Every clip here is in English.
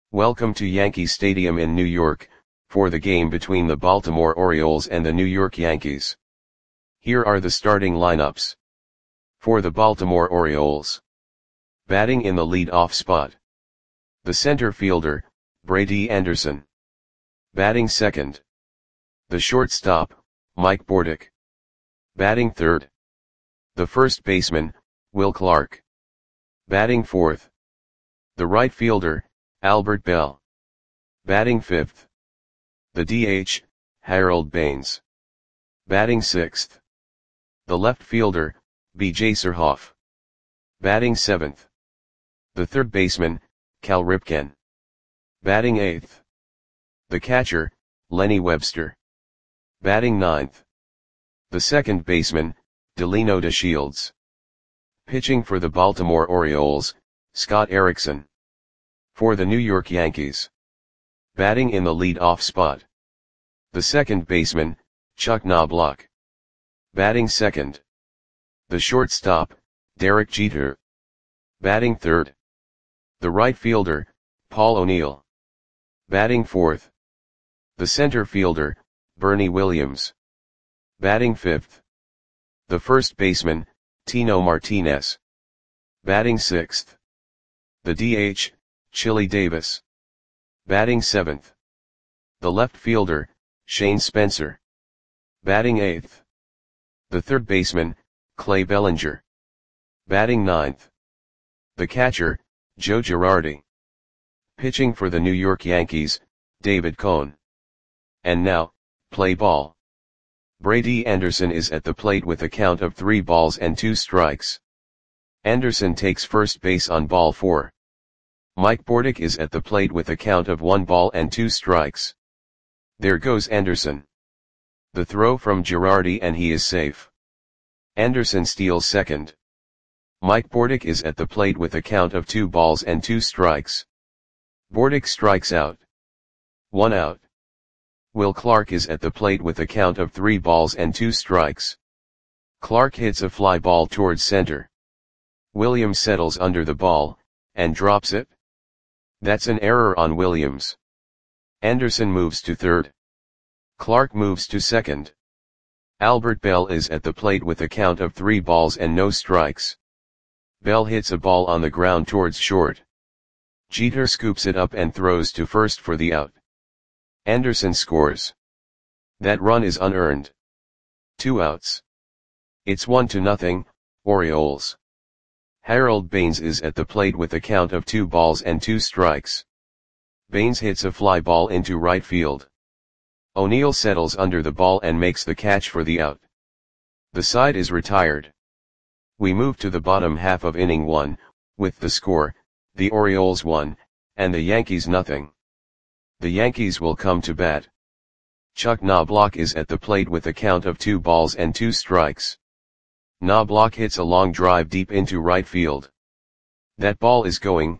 Welcome to Yankee Stadium in New York, for the game between the Baltimore Orioles and the New York Yankees. Here are the starting lineups. For the Baltimore Orioles. Batting in the lead-off spot. The center fielder, Brady Anderson. Batting second. The shortstop, Mike Bordick. Batting third. The first baseman, Will Clark. Batting fourth. The right fielder, Albert Belle. Batting fifth. The DH, Harold Baines. Batting sixth. The left fielder, B.J. Surhoff. Batting seventh. The third baseman, Cal Ripken. Batting eighth. The catcher, Lenny Webster. Batting ninth. The second baseman, Delino DeShields. Pitching for the Baltimore Orioles, Scott Erickson. For the New York Yankees. Batting in the lead-off spot. The second baseman, Chuck Knobloch. Batting second. The shortstop, Derek Jeter. Batting third. The right fielder, Paul O'Neill. Batting fourth. The center fielder, Bernie Williams. Batting fifth. The first baseman, Tino Martinez. Batting sixth. The DH, Chili Davis. Batting seventh. The left fielder, Shane Spencer. Batting eighth. The third baseman, Clay Bellinger. Batting ninth. The catcher, Joe Girardi. Pitching for the New York Yankees, David Cone. And now, play ball. Brady Anderson is at the plate with a count of 3 balls and 2 strikes. Anderson takes first base on ball 4. Mike Bordick is at the plate with a count of 1 ball and 2 strikes. There goes Anderson. The throw from Girardi and he is safe. Anderson steals second. Mike Bordick is at the plate with a count of 2 balls and 2 strikes. Bordick strikes out. 1 out. Will Clark is at the plate with a count of 3 balls and 2 strikes. Clark hits a fly ball towards center. Williams settles under the ball, and drops it. That's an error on Williams. Anderson moves to third. Clark moves to second. Albert Belle is at the plate with a count of 3 balls and no strikes. Belle hits a ball on the ground towards short. Jeter scoops it up and throws to first for the out. Anderson scores. That run is unearned. 2 outs. It's 1-0, Orioles. Harold Baines is at the plate with a count of 2 balls and 2 strikes. Baines hits a fly ball into right field. O'Neill settles under the ball and makes the catch for the out. The side is retired. We move to the bottom half of inning 1, with the score, the Orioles 1, and the Yankees 0. The Yankees will come to bat. Chuck Knobloch is at the plate with a count of 2 balls and 2 strikes. Knobloch hits a long drive deep into right field. That ball is gone.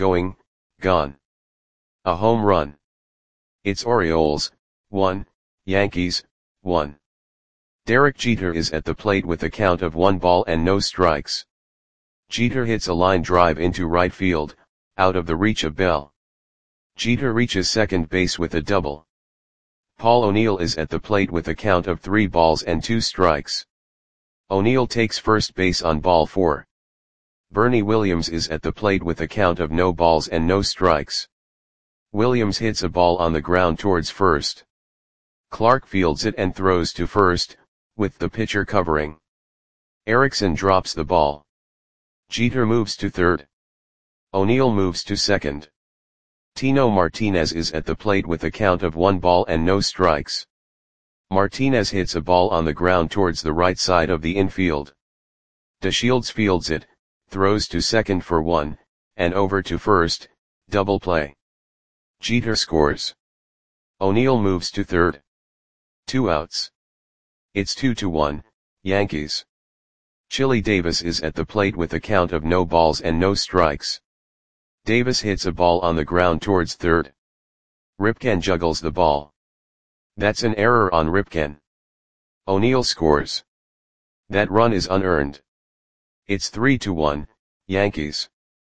A home run. It's Orioles 1, Yankees 1. Derek Jeter is at the plate with a count of 1 ball and no strikes. Jeter hits a line drive into right field, out of the reach of Belle. Jeter reaches second base with a double. Paul O'Neill is at the plate with a count of 3 balls and 2 strikes. O'Neill takes first base on ball 4. Bernie Williams is at the plate with a count of no balls and no strikes. Williams hits a ball on the ground towards first. Clark fields it and throws to first, with the pitcher covering. Erickson drops the ball. Jeter moves to third. O'Neill moves to second. Tino Martinez is at the plate with a count of 1 ball and no strikes. Martinez hits a ball on the ground towards the right side of the infield. DeShields fields it, throws to second for 1, and over to first, double play. Jeter scores. O'Neill moves to third. 2 outs. It's 2-1, Yankees. Chili Davis is at the plate with a count of no balls and no strikes. Davis hits a ball on the ground towards third. Ripken juggles the ball. That's an error on Ripken. O'Neill scores. That run is unearned. It's 3-1, Yankees.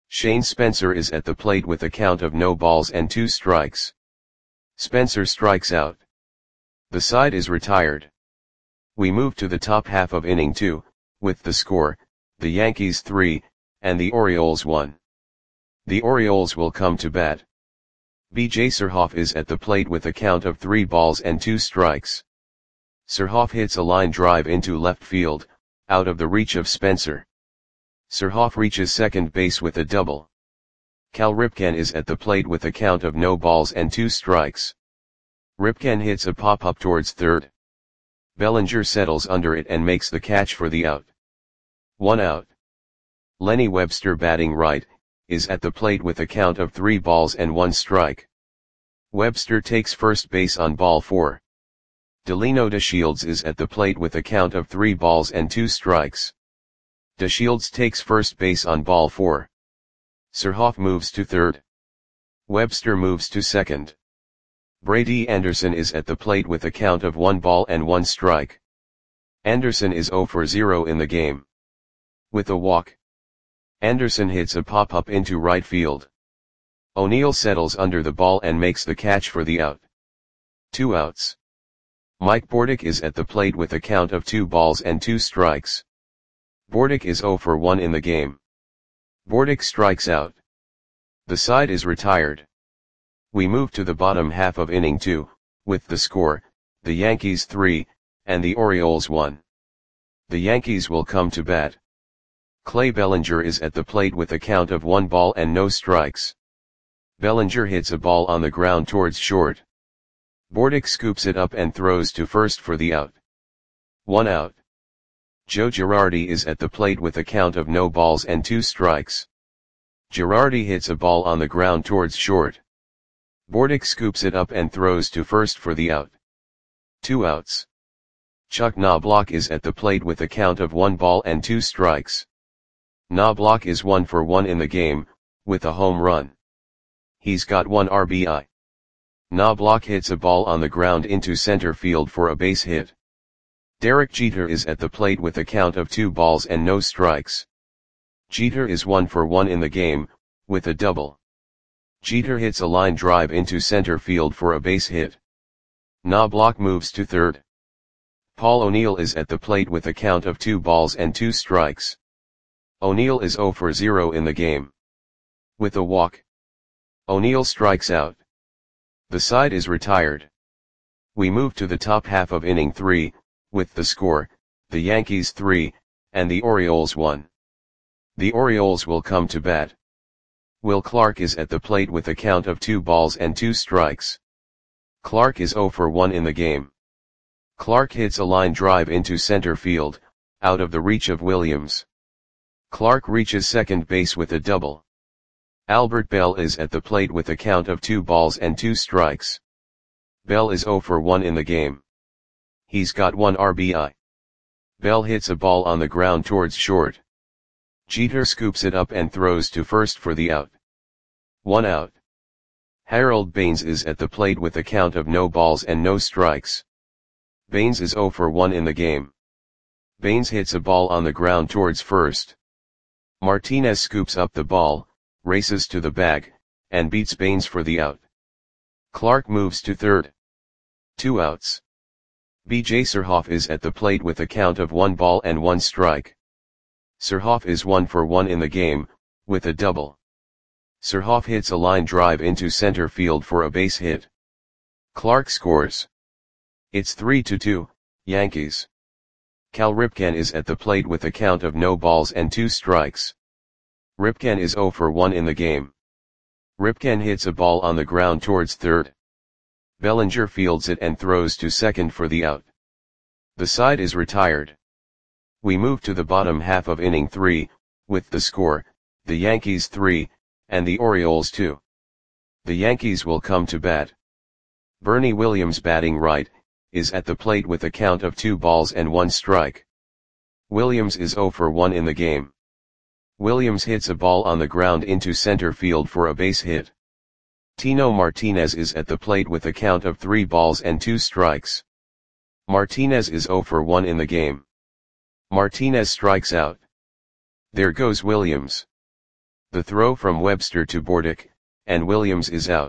Shane Spencer is at the plate with a count of no balls and 2 strikes. Spencer strikes out. The side is retired. We move to the top half of inning 2, with the score, the Yankees 3, and the Orioles 1. The Orioles will come to bat. B.J. Surhoff is at the plate with a count of 3 balls and 2 strikes. Surhoff hits a line drive into left field, out of the reach of Spencer. Surhoff reaches second base with a double. Cal Ripken is at the plate with a count of no balls and 2 strikes. Ripken hits a pop-up towards third. Bellinger settles under it and makes the catch for the out. 1 out. Lenny Webster, batting right, is at the plate with a count of 3 balls and 1 strike. Webster takes first base on ball 4. Delino DeShields is at the plate with a count of 3 balls and 2 strikes. DeShields takes first base on ball 4. Surhoff moves to third. Webster moves to second. Brady Anderson is at the plate with a count of 1 ball and 1 strike. Anderson is 0 for 0 in the game. With a walk, Anderson hits a pop-up into right field. O'Neill settles under the ball and makes the catch for the out. 2 outs. Mike Bordick is at the plate with a count of 2 balls and 2 strikes. Bordick is 0 for 1 in the game. Bordick strikes out. The side is retired. We move to the bottom half of inning 2, with the score, the Yankees 3, and the Orioles 1. The Yankees will come to bat. Clay Bellinger is at the plate with a count of 1 ball and no strikes. Bellinger hits a ball on the ground towards short. Bordick scoops it up and throws to first for the out. 1 out. Joe Girardi is at the plate with a count of no balls and 2 strikes. Girardi hits a ball on the ground towards short. Bordick scoops it up and throws to first for the out. 2 outs. Chuck Knobloch is at the plate with a count of 1 ball and 2 strikes. Knobloch is 1 for 1 in the game, with a home run. He's got 1 RBI. Knobloch hits a ball on the ground into center field for a base hit. Derek Jeter is at the plate with a count of 2 balls and no strikes. Jeter is 1 for 1 in the game, with a double. Jeter hits a line drive into center field for a base hit. Knobloch moves to third. Paul O'Neill is at the plate with a count of 2 balls and 2 strikes. O'Neill is 0 for 0 in the game. With a walk, O'Neill strikes out. The side is retired. We move to the top half of inning 3, with the score, the Yankees 3, and the Orioles 1. The Orioles will come to bat. Will Clark is at the plate with a count of 2 balls and 2 strikes. Clark is 0 for 1 in the game. Clark hits a line drive into center field, out of the reach of Williams. Clark reaches second base with a double. Albert Bell is at the plate with a count of 2 balls and 2 strikes. Bell is 0 for 1 in the game. He's got 1 RBI. Bell hits a ball on the ground towards short. Jeter scoops it up and throws to first for the out. 1 out. Harold Baines is at the plate with a count of no balls and no strikes. Baines is 0 for 1 in the game. Baines hits a ball on the ground towards first. Martinez scoops up the ball, races to the bag, and beats Baines for the out. Clark moves to third. 2 outs. B.J. Surhoff is at the plate with a count of 1 ball and 1 strike. Surhoff is 1 for 1 in the game, with a double. Surhoff hits a line drive into center field for a base hit. Clark scores. It's 3-2, Yankees. Cal Ripken is at the plate with a count of no balls and 2 strikes. Ripken is 0 for 1 in the game. Ripken hits a ball on the ground towards third. Bellinger fields it and throws to second for the out. The side is retired. We move to the bottom half of inning 3, with the score, the Yankees 3, and the Orioles 2. The Yankees will come to bat. Bernie Williams, batting right, is at the plate with a count of 2 balls and 1 strike. Williams is 0 for 1 in the game. Williams hits a ball on the ground into center field for a base hit. Tino Martinez is at the plate with a count of 3 balls and 2 strikes. Martinez is 0 for 1 in the game. Martinez strikes out. There goes Williams. The throw from Webster to Bordick, and Williams is out.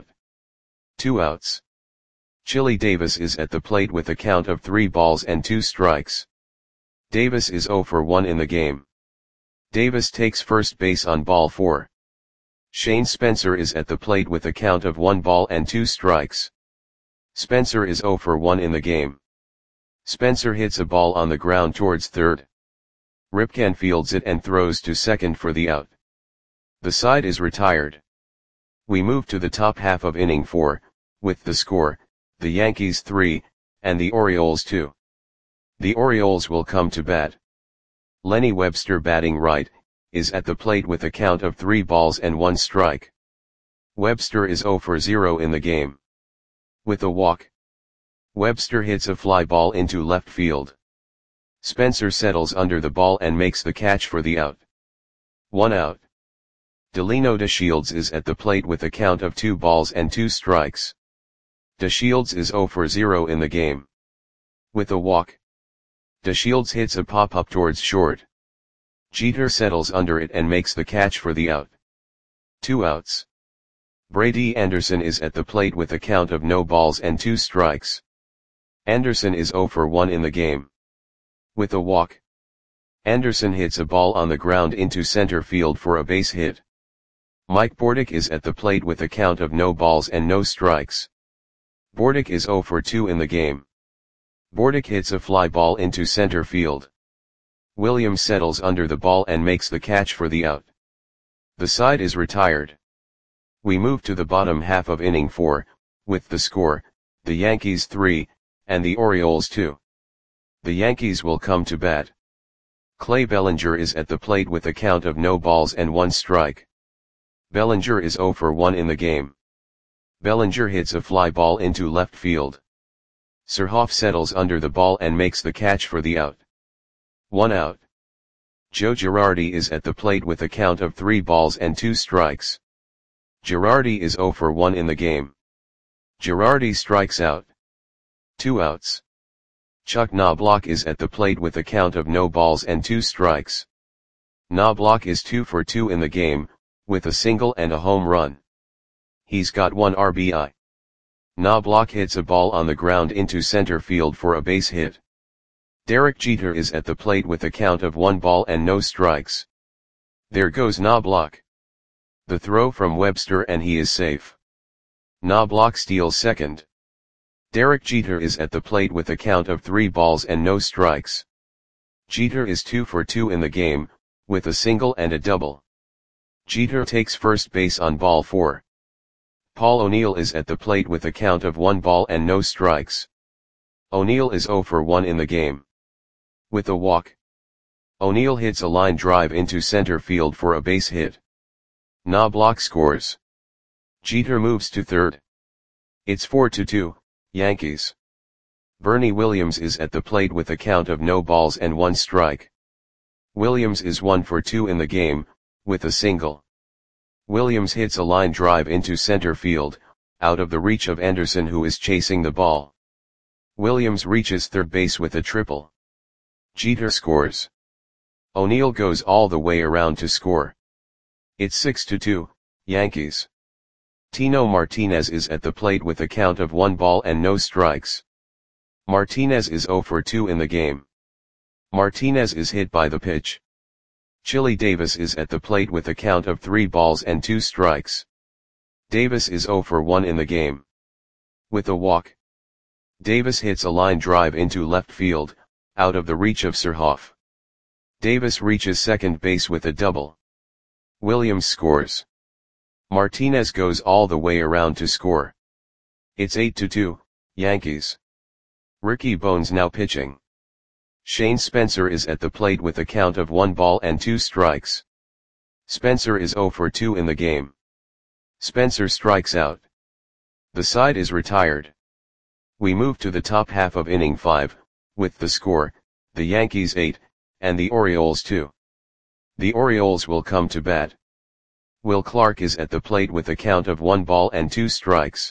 2 outs. Chili Davis is at the plate with a count of 3 balls and 2 strikes. Davis is 0 for 1 in the game. Davis takes first base on ball 4. Shane Spencer is at the plate with a count of 1 ball and 2 strikes. Spencer is 0 for 1 in the game. Spencer hits a ball on the ground towards third. Ripken fields it and throws to second for the out. The side is retired. We move to the top half of inning 4, with the score, the Yankees 3, and the Orioles 2. The Orioles will come to bat. Lenny Webster, batting right, is at the plate with a count of 3 balls and 1 strike. Webster is 0 for 0 in the game. With a walk, Webster hits a fly ball into left field. Spencer settles under the ball and makes the catch for the out. 1 out. Delino DeShields is at the plate with a count of 2 balls and 2 strikes. DeShields is 0 for 0 in the game. With a walk, DeShields hits a pop-up towards short. Jeter settles under it and makes the catch for the out. 2 outs. Brady Anderson is at the plate with a count of no balls and 2 strikes. Anderson is 0 for 1 in the game. With a walk, Anderson hits a ball on the ground into center field for a base hit. Mike Bordick is at the plate with a count of no balls and no strikes. Bordick is 0 for 2 in the game. Bordick hits a fly ball into center field. Williams settles under the ball and makes the catch for the out. The side is retired. We move to the bottom half of inning 4, with the score, the Yankees 3, and the Orioles 2. The Yankees will come to bat. Clay Bellinger is at the plate with a count of no balls and 1 strike. Bellinger is 0 for 1 in the game. Bellinger hits a fly ball into left field. Surhoff settles under the ball and makes the catch for the out. 1 out. Joe Girardi is at the plate with a count of 3 balls and 2 strikes. Girardi is 0 for 1 in the game. Girardi strikes out. 2 outs. Chuck Knobloch is at the plate with a count of no balls and 2 strikes. Knobloch is 2 for 2 in the game, with a single and a home run. He's got 1 RBI. Knobloch hits a ball on the ground into center field for a base hit. Derek Jeter is at the plate with a count of 1 ball and no strikes. There goes Knobloch. The throw from Webster and he is safe. Knobloch steals second. Derek Jeter is at the plate with a count of 3 balls and no strikes. Jeter is 2 for 2 in the game, with a single and a double. Jeter takes first base on ball 4. Paul O'Neill is at the plate with a count of 1 ball and no strikes. O'Neill is 0 for 1 in the game. With a walk, O'Neill hits a line drive into center field for a base hit. Knobloch scores. Jeter moves to third. It's 4-2, Yankees. Bernie Williams is at the plate with a count of no balls and 1 strike. Williams is 1 for 2 in the game, with a single. Williams hits a line drive into center field, out of the reach of Anderson, who is chasing the ball. Williams reaches third base with a triple. Jeter scores. O'Neill goes all the way around to score. It's 6-2, Yankees. Tino Martinez is at the plate with a count of 1 ball and no strikes. Martinez is 0 for 2 in the game. Martinez is hit by the pitch. Chili Davis is at the plate with a count of 3 balls and 2 strikes. Davis is 0 for 1 in the game. With a walk, Davis hits a line drive into left field, out of the reach of Surhoff. Davis reaches second base with a double. Williams scores. Martinez goes all the way around to score. It's 8-2, Yankees. Ricky Bones now pitching. Shane Spencer is at the plate with a count of 1 ball and 2 strikes. Spencer is 0 for 2 in the game. Spencer strikes out. The side is retired. We move to the top half of inning 5, with the score, the Yankees 8, and the Orioles 2. The Orioles will come to bat. Will Clark is at the plate with a count of 1 ball and 2 strikes.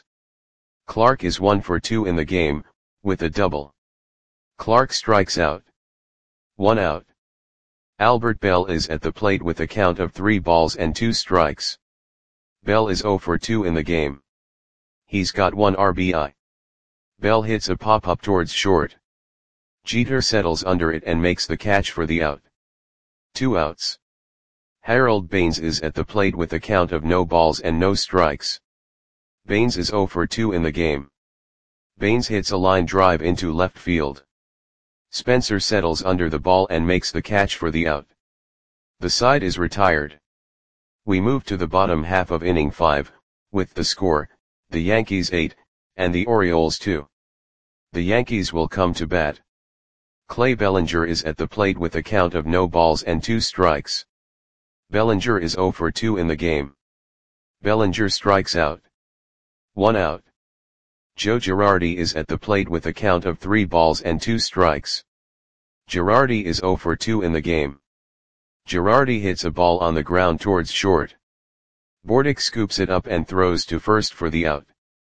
Clark is 1 for 2 in the game, with a double. Clark strikes out. 1 out. Albert Bell is at the plate with a count of 3 balls and 2 strikes. Bell is 0 for 2 in the game. He's got 1 RBI. Bell hits a pop-up towards short. Jeter settles under it and makes the catch for the out. 2 outs. Harold Baines is at the plate with a count of no balls and no strikes. Baines is 0 for 2 in the game. Baines hits a line drive into left field. Spencer settles under the ball and makes the catch for the out. The side is retired. We move to the bottom half of inning 5, with the score, the Yankees 8, and the Orioles 2. The Yankees will come to bat. Clay Bellinger is at the plate with a count of no balls and 2 strikes. Bellinger is 0 for 2 in the game. Bellinger strikes out. 1 out. Joe Girardi is at the plate with a count of 3 balls and 2 strikes. Girardi is 0 for 2 in the game. Girardi hits a ball on the ground towards short. Bordick scoops it up and throws to first for the out.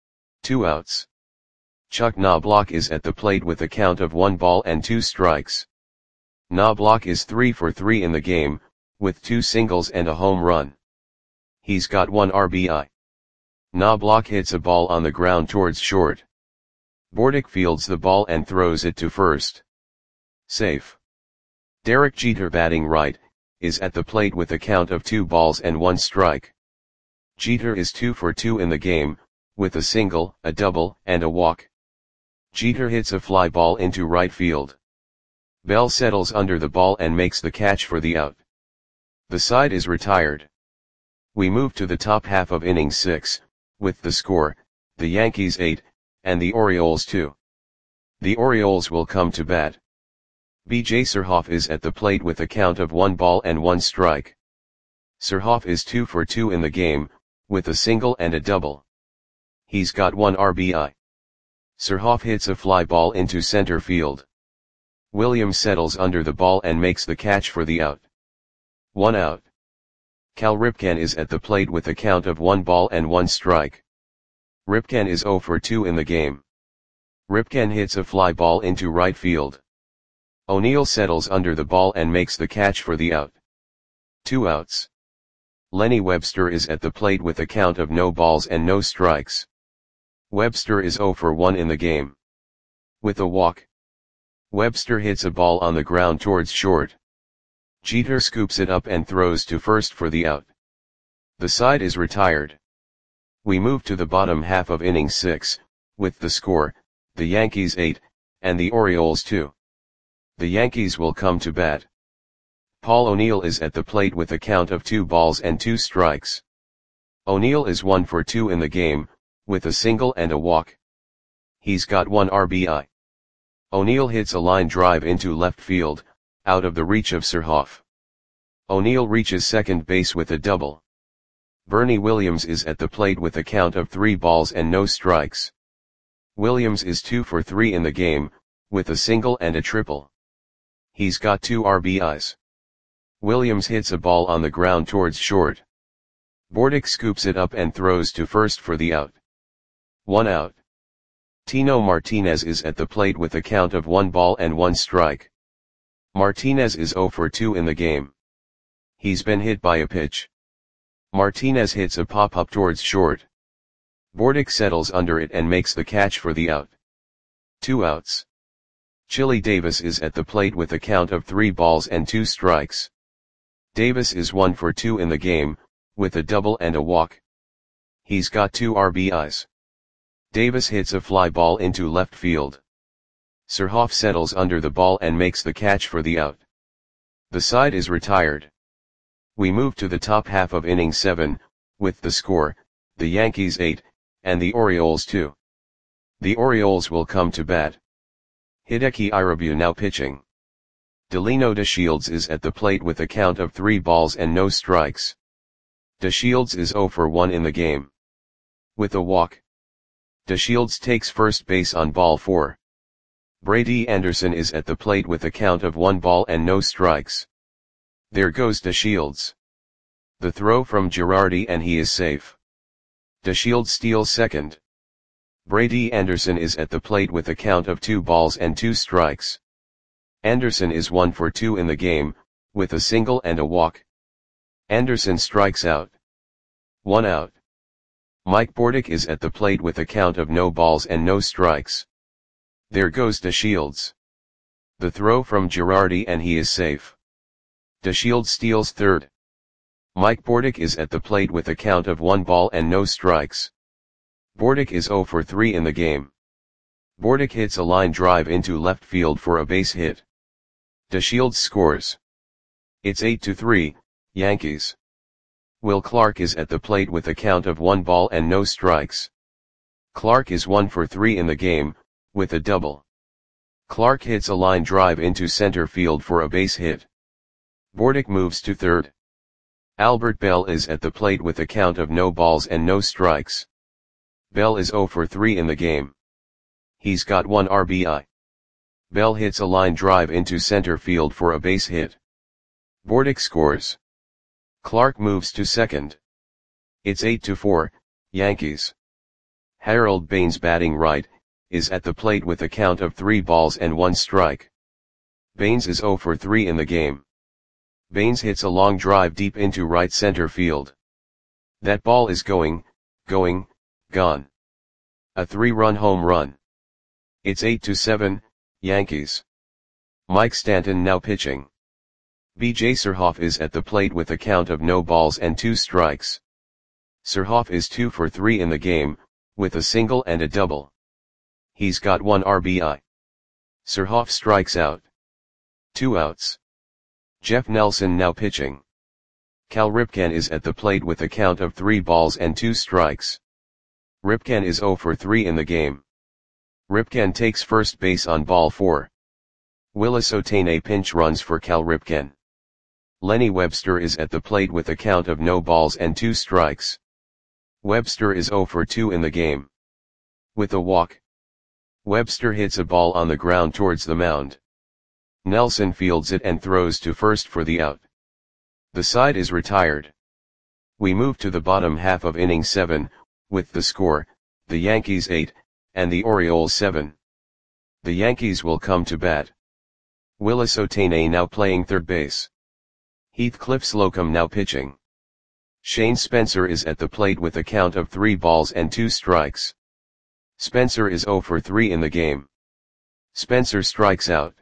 2 outs. Chuck Knobloch is at the plate with a count of 1 ball and 2 strikes. Knobloch is 3 for 3 in the game, with 2 singles and a home run. He's got 1 RBI. Knobloch hits a ball on the ground towards short. Bordick fields the ball and throws it to first. Safe. Derek Jeter, batting right, is at the plate with a count of 2 balls and 1 strike. Jeter is 2 for 2 in the game, with a single, a double, and a walk. Jeter hits a fly ball into right field. Bell settles under the ball and makes the catch for the out. The side is retired. We move to the top half of inning 6, with the score, the Yankees 8, and the Orioles 2. The Orioles will come to bat. B.J. Surhoff is at the plate with a count of 1 ball and 1 strike. Surhoff is 2 for 2 in the game, with a single and a double. He's got 1 RBI. Surhoff hits a fly ball into center field. Williams settles under the ball and makes the catch for the out. 1 out. Cal Ripken is at the plate with a count of 1 ball and 1 strike. Ripken is 0 for 2 in the game. Ripken hits a fly ball into right field. O'Neill settles under the ball and makes the catch for the out. 2 outs. Lenny Webster is at the plate with a count of no balls and no strikes. Webster is 0 for 1 in the game. With a walk. Webster hits a ball on the ground towards short. Jeter scoops it up and throws to first for the out. The side is retired. We move to the bottom half of inning 6, with the score, the Yankees 8, and the Orioles 2. The Yankees will come to bat. Paul O'Neill is at the plate with a count of 2 balls and 2 strikes. O'Neill is 1 for 2 in the game, with a single and a walk. He's got 1 RBI. O'Neill hits a line drive into left field, out of the reach of Surhoff. O'Neill reaches second base with a double. Bernie Williams is at the plate with a count of 3 balls and no strikes. Williams is 2 for 3 in the game, with a single and a triple. He's got 2 RBIs. Williams hits a ball on the ground towards short. Bordick scoops it up and throws to first for the out. 1 out. Tino Martinez is at the plate with a count of 1 ball and 1 strike. Martinez is 0 for 2 in the game. He's been hit by a pitch. Martinez hits a pop-up towards short. Bordick settles under it and makes the catch for the out. 2 outs. Chili Davis is at the plate with a count of 3 balls and 2 strikes. Davis is 1 for 2 in the game, with a double and a walk. He's got 2 RBIs. Davis hits a fly ball into left field. Surhoff settles under the ball and makes the catch for the out. The side is retired. We move to the top half of inning 7, with the score, the Yankees 8, and the Orioles 2. The Orioles will come to bat. Hideki Irabu now pitching. Delino DeShields is at the plate with a count of 3 balls and no strikes. DeShields is 0 for 1 in the game. With a walk. DeShields takes first base on ball 4. Brady Anderson is at the plate with a count of 1 ball and no strikes. There goes DeShields. The throw from Girardi and he is safe. DeShields steals second. Brady Anderson is at the plate with a count of 2 balls and 2 strikes. Anderson is 1 for 2 in the game, with a single and a walk. Anderson strikes out. 1 out. Mike Bordick is at the plate with a count of no balls and no strikes. There goes DeShields. The throw from Girardi and he is safe. DeShields steals third. Mike Bordick is at the plate with a count of 1 ball and no strikes. Bordick is 0 for 3 in the game. Bordick hits a line drive into left field for a base hit. DeShields scores. It's 8-3, Yankees. Will Clark is at the plate with a count of 1 ball and no strikes. Clark is 1 for 3 in the game, with a double. Clark hits a line drive into center field for a base hit. Bordick moves to third. Albert Bell is at the plate with a count of no balls and no strikes. Bell is 0 for 3 in the game. He's got 1 RBI. Bell hits a line drive into center field for a base hit. Bordick scores. Clark moves to second. It's 8-4, Yankees. Harold Baines batting right, is at the plate with a count of 3 balls and 1 strike. Baines is 0 for 3 in the game. Baines hits a long drive deep into right center field. That ball is gone. A 3-run home run. It's 8-7, Yankees. Mike Stanton now pitching. B.J. Surhoff is at the plate with a count of no balls and 2 strikes. Surhoff is 2 for 3 in the game, with a single and a double. He's got 1 RBI. Surhoff strikes out. 2 outs. Jeff Nelson now pitching. Cal Ripken is at the plate with a count of 3 balls and 2 strikes. Ripken is 0 for 3 in the game. Ripken takes first base on ball 4. Willis Otane pinch runs for Cal Ripken. Lenny Webster is at the plate with a count of no balls and 2 strikes. Webster is 0 for 2 in the game. With a walk, Webster hits a ball on the ground towards the mound. Nelson fields it and throws to first for the out. The side is retired. We move to the bottom half of inning 7, with the score, the Yankees 8, and the Orioles 7. The Yankees will come to bat. Willis Otane now playing third base. Heathcliff Slocum now pitching. Shane Spencer is at the plate with a count of 3 balls and 2 strikes. Spencer is 0 for 3 in the game. Spencer strikes out.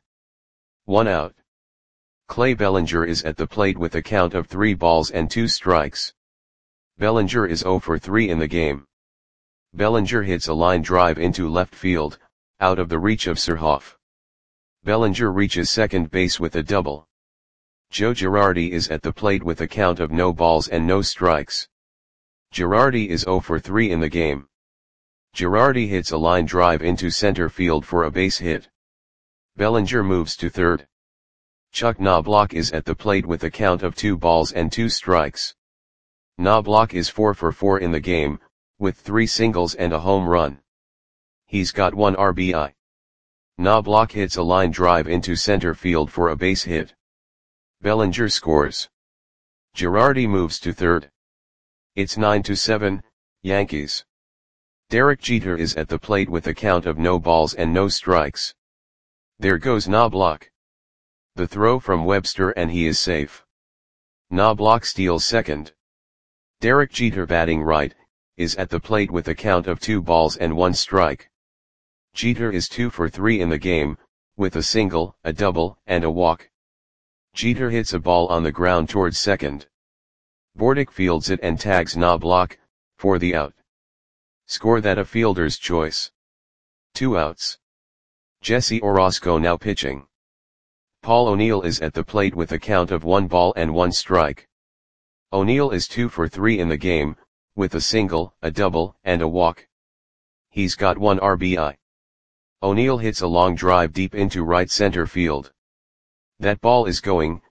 1 out. Clay Bellinger is at the plate with a count of 3 balls and 2 strikes. Bellinger is 0 for 3 in the game. Bellinger hits a line drive into left field, out of the reach of Surhoff. Bellinger reaches second base with a double. Joe Girardi is at the plate with a count of no balls and no strikes. Girardi is 0 for 3 in the game. Girardi hits a line drive into center field for a base hit. Bellinger moves to third. Chuck Knobloch is at the plate with a count of 2 balls and 2 strikes. Knobloch is 4 for 4 in the game, with 3 singles and a home run. He's got 1 RBI. Knobloch hits a line drive into center field for a base hit. Bellinger scores. Girardi moves to third. It's 9-7, Yankees. Derek Jeter is at the plate with a count of no balls and no strikes. There goes Knobloch. The throw from Webster and he is safe. Knobloch steals second. Derek Jeter batting right, is at the plate with a count of 2 balls and 1 strike. Jeter is 2 for 3 in the game, with a single, a double, and a walk. Jeter hits a ball on the ground towards second. Bordick fields it and tags Knobloch, for the out. Score that a fielder's choice. 2 outs. Jesse Orosco now pitching. Paul O'Neill is at the plate with a count of 1 ball and 1 strike. O'Neill is 2 for 3 in the game, with a single, a double, and a walk. He's got 1 RBI. O'Neill hits a long drive deep into right center field. That ball is gone.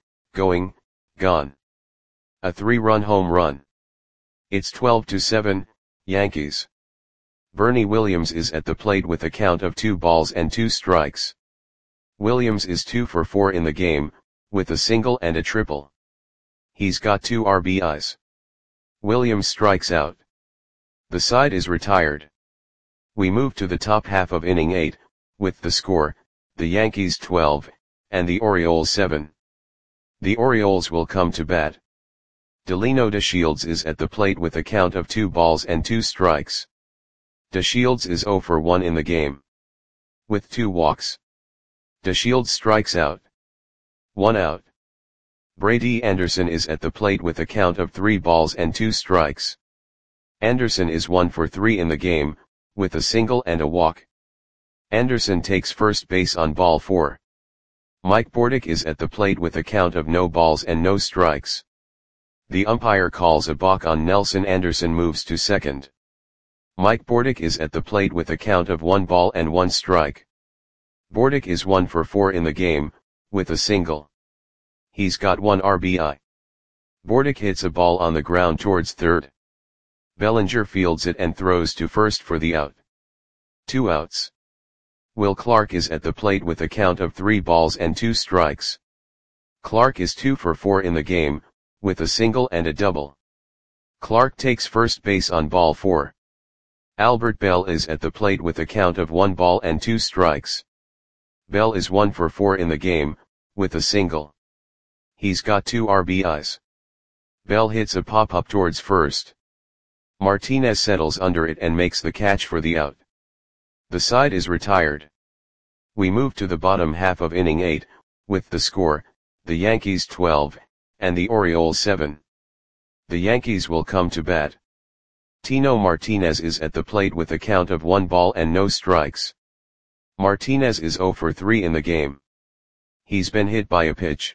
A 3-run home run. It's 12-7, Yankees. Bernie Williams is at the plate with a count of 2 balls and 2 strikes. Williams is 2 for 4 in the game, with a single and a triple. He's got 2 RBIs. Williams strikes out. The side is retired. We move to the top half of inning 8, with the score, the Yankees 12, and the Orioles 7. The Orioles will come to bat. Delino DeShields is at the plate with a count of 2 balls and 2 strikes. DeShields is 0 for 1 in the game, with 2 walks. DeShields strikes out. 1 out. Brady Anderson is at the plate with a count of 3 balls and 2 strikes. Anderson is 1 for 3 in the game, with a single and a walk. Anderson takes first base on ball 4. Mike Bordick is at the plate with a count of no balls and no strikes. The umpire calls a balk on Nelson. Anderson moves to second. Mike Bordick is at the plate with a count of 1 ball and 1 strike. Bordick is 1 for 4 in the game, with a single. He's got 1 RBI. Bordick hits a ball on the ground towards third. Bellinger fields it and throws to first for the out. 2 outs. Will Clark is at the plate with a count of 3 balls and 2 strikes. Clark is 2 for 4 in the game, with a single and a double. Clark takes first base on ball 4. Albert Bell is at the plate with a count of 1 ball and 2 strikes. Bell is 1 for 4 in the game, with a single. He's got 2 RBIs. Bell hits a pop-up towards first. Martinez settles under it and makes the catch for the out. The side is retired. We move to the bottom half of inning 8, with the score, the Yankees 12, and the Orioles 7. The Yankees will come to bat. Tino Martinez is at the plate with a count of 1 ball and no strikes. Martinez is 0 for 3 in the game. He's been hit by a pitch.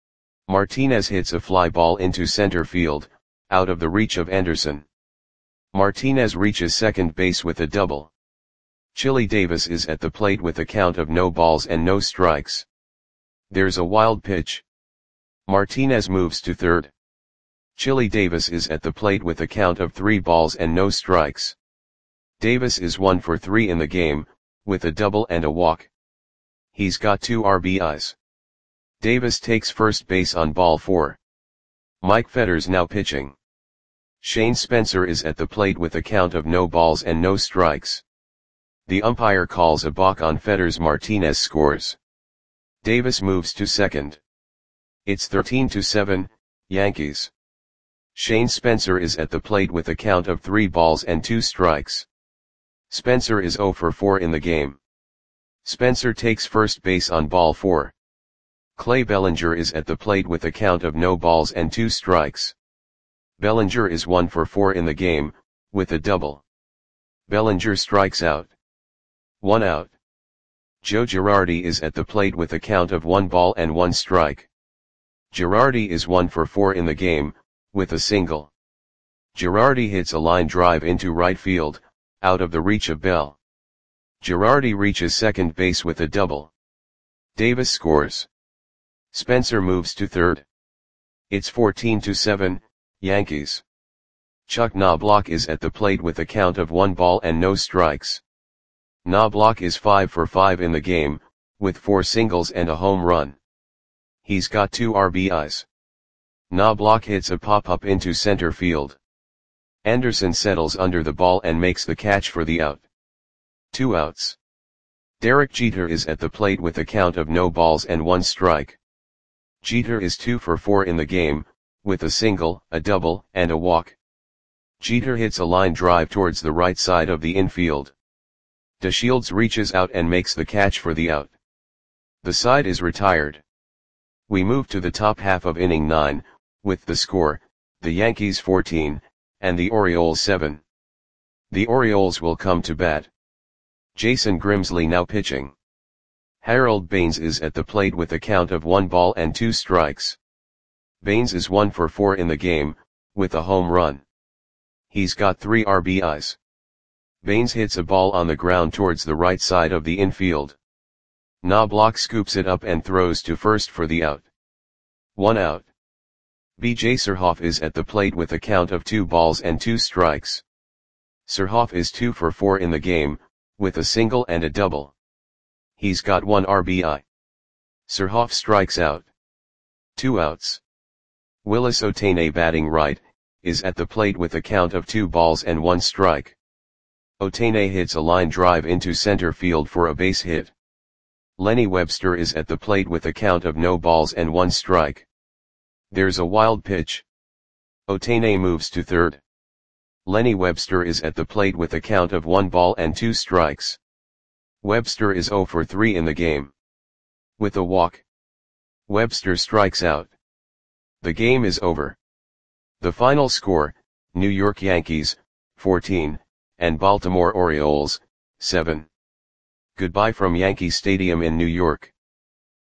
Martinez hits a fly ball into center field, out of the reach of Anderson. Martinez reaches second base with a double. Chili Davis is at the plate with a count of no balls and no strikes. There's a wild pitch. Martinez moves to third. Chili Davis is at the plate with a count of 3 balls and no strikes. Davis is 1 for 3 in the game, with a double and a walk. He's got 2 RBIs. Davis takes first base on ball 4. Mike Fetters now pitching. Shane Spencer is at the plate with a count of no balls and no strikes. The umpire calls a balk on Fetters. Martinez scores. Davis moves to second. It's 13-7, Yankees. Shane Spencer is at the plate with a count of 3 balls and 2 strikes. Spencer is 0 for 4 in the game. Spencer takes first base on ball 4. Clay Bellinger is at the plate with a count of no balls and 2 strikes. Bellinger is 1 for 4 in the game, with a double. Bellinger strikes out. 1 out. Joe Girardi is at the plate with a count of 1 ball and 1 strike. Girardi is 1 for 4 in the game, with a single. Girardi hits a line drive into right field, out of the reach of Bell. Girardi reaches second base with a double. Davis scores. Spencer moves to third. It's 14-7, Yankees. Chuck Knobloch is at the plate with a count of 1 ball and no strikes. Knobloch is 5 for 5 in the game, with 4 singles and a home run. He's got 2 RBIs. Knobloch hits a pop-up into center field. Anderson settles under the ball and makes the catch for the out. 2 outs. Derek Jeter is at the plate with a count of no balls and 1 strike. Jeter is 2 for 4 in the game, with a single, a double, and a walk. Jeter hits a line drive towards the right side of the infield. DeShields reaches out and makes the catch for the out. The side is retired. We move to the top half of inning 9, with the score, the Yankees 14, and the Orioles 7. The Orioles will come to bat. Jason Grimsley now pitching. Harold Baines is at the plate with a count of 1 ball and 2 strikes. Baines is 1 for 4 in the game, with a home run. He's got 3 RBIs. Baines hits a ball on the ground towards the right side of the infield. Knobloch scoops it up and throws to first for the out. 1 out. B.J. Surhoff is at the plate with a count of 2 balls and 2 strikes. Surhoff is 2 for 4 in the game, with a single and a double. He's got 1 RBI. Surhoff strikes out. 2 outs. Willis Ohtani, batting right, is at the plate with a count of 2 balls and 1 strike. Ohtani hits a line drive into center field for a base hit. Lenny Webster is at the plate with a count of no balls and 1 strike. There's a wild pitch. Ohtani moves to third. Lenny Webster is at the plate with a count of 1 ball and 2 strikes. Webster is 0 for 3 in the game. With a walk, Webster strikes out. The game is over. The final score, New York Yankees, 14, and Baltimore Orioles, 7. Goodbye from Yankee Stadium in New York.